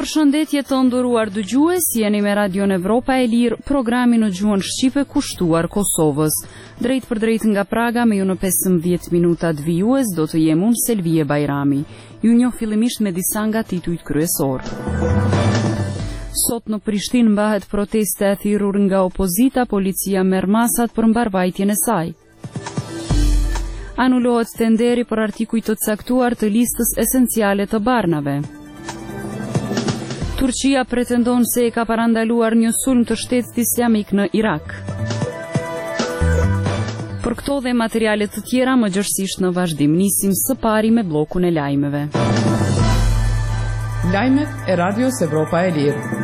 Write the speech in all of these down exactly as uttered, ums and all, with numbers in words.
Përshëndetje të nderuar dëgjues, jeni me Radion Evropa e Lirë, programi në gjuhën shqipe kushtuar Kosovës. Drejt për drejt nga Praga me ju në pesëmbëdhjetë minutat vijues do të jem unë Selvie Bajrami. Ju njoh fillimisht me disa nga titujt kryesor. Sot në Prishtinë mbahet proteste e thirrur nga opozita, policia merr masat për mbarvajtjen e saj. Anulohet tenderi për artikuj të caktuar të listës esenciale të barnave. Turqia pretendon se e ka parandaluar një sulm të shtetit islamik në Irak. Për këto dhe materialet të tjera më gjërësisht në vazhdim, nisim së pari me bllokun e lajmeve. Lajmet e Radios Evropa e Lirë.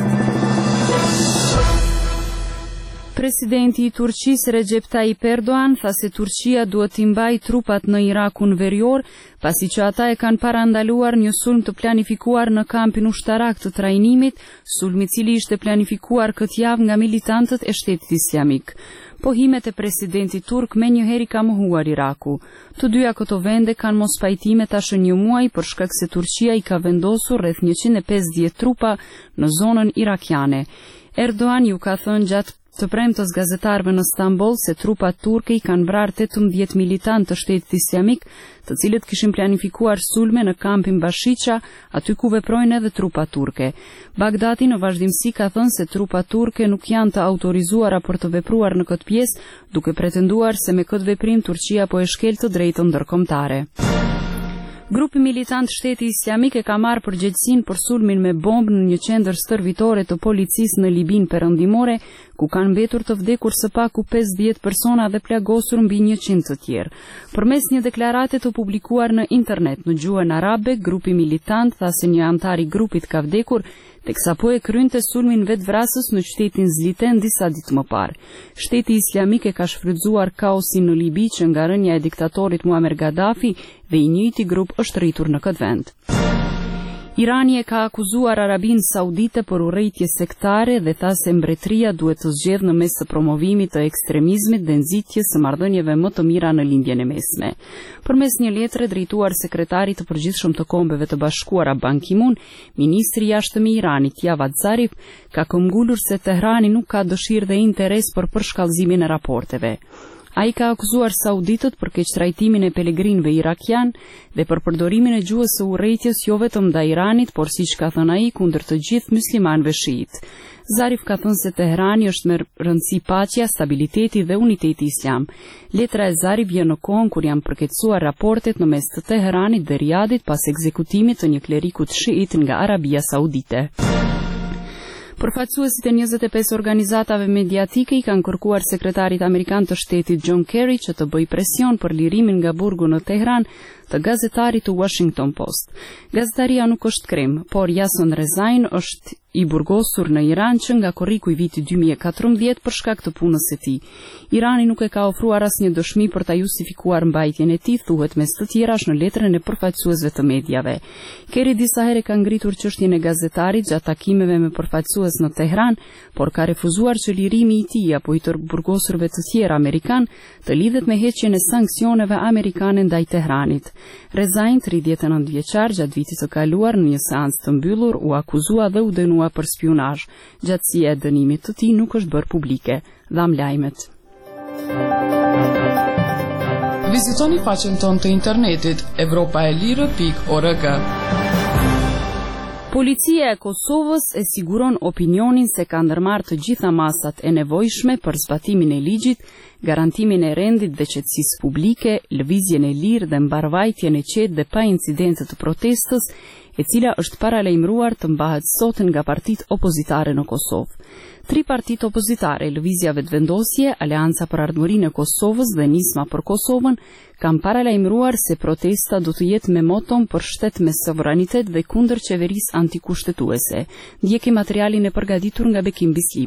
Presidenti i Turqisë Recep Tayyip Erdogan tha se Turqia duhet t'i mbajë trupat në Irakun verior, pasi që ata e kanë parandaluar një sulm të planifikuar në kampin ushtarak të trajnimit, sulmi i cili ishte planifikuar këtë javë nga militantët e Shtetit Islamik. Pohimet e presidentit turk me njëheri ka mohuar Iraku. Të dyja këto vende kanë mos pajtime tash një muaj për shkak se Turqia i ka vendosur rreth njëqind e pesëdhjetë trupa në zonën irakiane. Erdogan ju ka thënë gjatë të premtës gazetarëve në Stamboll se trupat turke i kanë vrarë tetëmbëdhjetë militantë të Shtetit Islamik, të cilët kishin planifikuar sulme në kampin Bashiqa, aty ku veprojnë edhe trupat turke. Bagdadi në vazhdimsi ka thënë se trupat turke nuk janë të autorizuara për të vepruar në këtë pjesë, duke pretenduar se me këtë veprim Turqia po e shkel të drejtën ndërkombëtare. Grupi militant Shteti Islamik e ka marrë përgjegjësinë për sulmin me bombë në një qendër stërvitore të policisë në Libinë perëndimore, ku kanë mbetur të vdekur së paku pesëdhjetë persona dhe plagosur mbi njëqind të tjerë. Përmes një deklarate të publikuar në internet në gjuhën arabe, grupi militant tha se një antar i grupit ka vdekur, teksa po e krynte sulmin vetvrasës në qytetin Zliten disa ditë më parë. Shteti Islamik e ka shfrytzuar kaosin në Libi që nga rënja e diktatorit Muammar Gaddafi dhe i njëjti grup është rritur në këtë vend. Irani e ka akuzuar Arabinë Saudite për urrejtje sektare dhe tha se mbretëria duhet të zgjedhë në mes të promovimit të ekstremizmit dhe nxitjes së marrëdhënieve më të mira në lindjen e mesme. Përmes një letre drejtuar sekretarit të përgjithshëm të Kombeve të Bashkuara Ban Ki-moon, ministri i jashtëm i Iranit Javad Zarif ka këmbgulur se Tehrani nuk ka dëshirë dhe interes për përshkallëzimin e raporteve. Ai ka akuzuar sauditët për keqtrajtimin e pelegrinëve irakian dhe për përdorimin e gjuhës së urrejtjes jo vetëm ndaj Iranit, por siç ka thënë ai kundër të gjithë muslimanëve šiit. Zarif ka thënë se Teherani është me rëndësi paqja, stabiliteti dhe uniteti islam. Letra e Zarif vjen në kohën kur janë përkeqësuar raportet në mes të Teheranit dhe Riyadit pas ekzekutimit të një kleriku të shiit nga Arabia Saudite. Përfaqësuesit e njëzet e pesë organizatave mediatike i kanë kërkuar sekretarit amerikan të shtetit John Kerry që të bëjë presion për lirimin nga burgu në Tehran të gazetarit të Washington Post. Gazetaria nuk është krim, por Yason Rezain është i burgosur në Iran që nga korriku i vitit dy mijë e katërmbëdhjetë për shkak të punës së tij. Irani nuk e ka ofruar asnjë dëshmi për ta justifikuar mbajtjen e tij, thuhet mes të tjerash në letrën e përfaqësuesve të medjave. Kerry disa herë ka ngritur çështjen e gazetarit gjatë takimeve me përfaqësues në Tehran, por ka refuzuar që lirimi i tij apo i të burgosurve të tjerë amerikan të lidhet me heqjen e sanksioneve amerikane ndaj Tehranit. Rezain, tridhjetë e nëntë vjeçar, gjatë vitit të kaluar në një seancë të mbyllur u akuzua dhe u dënua për spionazh. Gjatësia e dënimit të tij nuk është bërë publike. Dham lajmet. Vizitoni faqen tonë të internetit evropaelire pikë org. Policia e Kosovës e siguron opinionin se ka ndërmarrë të gjitha masat e nevojshme për zbatimin e ligjit, garantimin e rendit dhe qetësisë publike, lëvizjen e lirë dhe mbarvajtjen e qetë dhe pa incidente të protestës, e cila është paralajmëruar të mbahet sot nga partitë opozitare në Kosovë. Tri partitë opozitare, Lëvizja Vetëvendosje, Aleanca për Ardhmërinë e Kosovës dhe Nisma për Kosovën, kanë paralajmëruar se protesta do të jetë me moton për shtet me sovranitet dhe kundër qeverisë antikushtetuese. Ndjeki materialin e përgatitur nga Bekim Bislimi.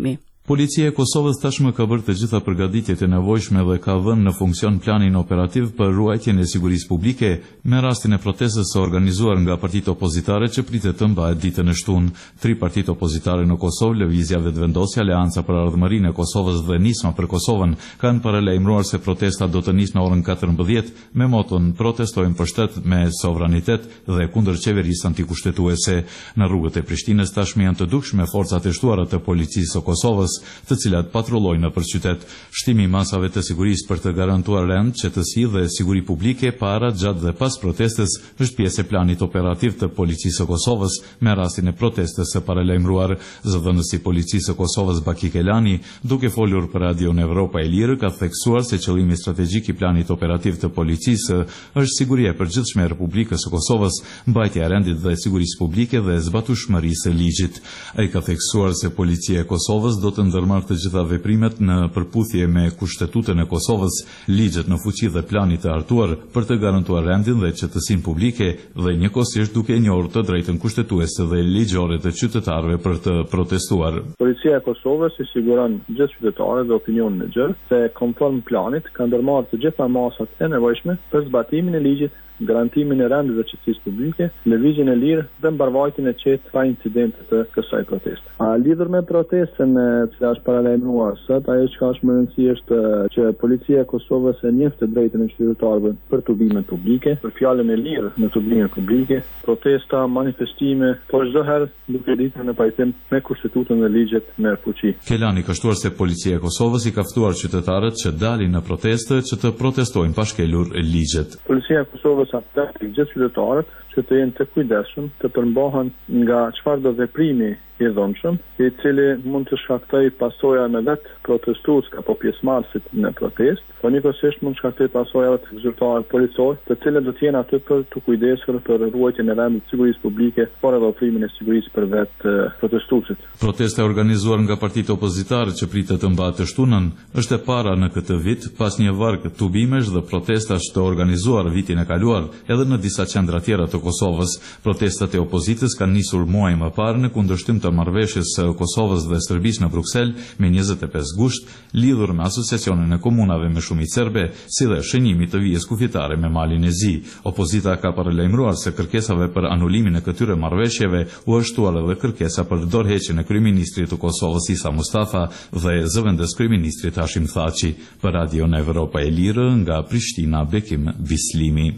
Policia e Kosovës tashmë ka bërë të gjitha përgatitjet e nevojshme dhe ka vënë në funksion planin operativ për ruajtjen e sigurisë publike me rastin e protestës së organizuar nga partitë opozitare që pritet të mbahet ditën e shtunë. Tri partitë opozitare në Kosovë, Lëvizja Vetëvendosja, Aleanca për Ardhmërinë e Kosovës dhe Nisma për Kosovën, kanë paralajmëruar se protesta do të nisë në orën katërmbëdhjetë me moton protestojmë për shtet me sovranitet dhe kundër qeverisë antikushtetuese. Në rrugët e Prishtinës tashmë janë të dukshme forcat e shtuara të policisë së Kosovës, të cilat patrullojnë nëpër qytet. Shtimi i masave të sigurisë për të garantuar rend, qetësi dhe siguri publike para, gjatë dhe pas protestës është pjesë e planit operativ të policisë së Kosovës me rastin e protestës së paralajmëruar. Zëdhënësi i policisë së Kosovës Baki Kelani, duke folur për Radion Evropa e Lirë, ka theksuar se qëllimi strategjik i planit operativ të policisë është siguria e përgjithshme e Republikës së Kosovës, mbajtja e rendit dhe sigurisë publike dhe zbatueshmërisë së ligjit. Ai ka theksuar se policia e Kosovës do të ndërmarrë të gjitha veprimet në përputhje me Kushtetutën e Kosovës, ligjet në fuqi dhe planit të hartuar për të garantuar rendin dhe qetësinë publike dhe njëkohësisht duke njohur të drejtën kushtetuese dhe ligjore të qytetarëve për të protestuar. Policia e Kosovës i siguron gjithë qytetarët dhe opinionin e gjerë se konform planit ka ndërmarrë të gjitha masat e nevojshme për zbatimin e ligjit, garantimin e rendit dhe qetësisë publike, lëvizjen e lirë dhe mbarvajtjen e qetë pa incidente të kësaj proteste. A lidhur me protestën e cila është paralajmëruar sot, ajo që ka më rëndësi është që policia e Kosovës e njeh të drejtën e qytetarëve për tubimet publike, për fjalën e lirë në tubimet publike, protesta, manifestime, por çdo herë duke ditur në pajtim me Kushtetutën dhe ligjet me fuqi. Kelani ka shtuar se policia e Kosovës i ka ftuar qytetarët që dalin në protestë që të protestojnë pa shkelur ligjet. Policia e Kosovës apel të gjithë qytetarët që të jenë të kujdesshëm, të përmbahen nga çfarë do veprimi i dhunshëm, i cili mund të shkaktoj pasoja në vetë protestues apo pjesëmarrësit në protestë, por njëkohësisht mund të shkaktoj pasoja të zyrtarëve policorë, të cilët do të jenë aty për të kujdesur për ruajtjen e rendit të sigurisë publike, por edhe ofrimin e sigurisë për vetë protestuesit. Protesta e organizuar nga partitë opozitare që pritet të mbahet të shtunën është e para në këtë vit pas një varg tubimesh dhe protestash të organizuar vitin e kaluar edhe në disa qendra tjera të Kosovës. Protestat e opozitës kanë nisur muaj më parë në kundërshtim të marrëveshjes së Kosovës dhe Serbisë në Bruksel me njëzet e pesë gusht, lidhur me asociacionin e komunave me shumicë serbe, si dhe shënimit të vijës kufitare me Malin e Zi. Opozita ka paralajmëruar se kërkesave për anulimin e këtyre marrëveshjeve u është shtuar edhe kërkesa për dorëheqjen e kryeministrit të Kosovës Isa Mustafa dhe zëvendës kryeministrit Hashim Thaçi. Për Radion Evropa e Lirë nga Prishtina, Bekim Bislimi.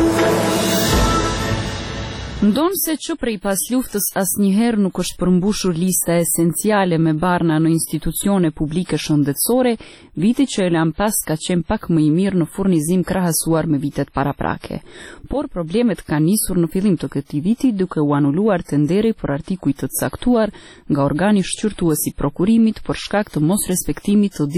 Ndonë se që prej pas luftës asnjëherë nuk është përmbushur lista esenciale me barna në institucione publike shëndetësore, viti që e lan pas ka qenë pak më i mirë në furnizim krahasuar me vitet paraprake. Por problemet kanë nisur në fillim të këtij viti duke u anuluar tenderi për artikuj të caktuar nga organi shqyrtues i prokurimit për shkak të mos respektimit të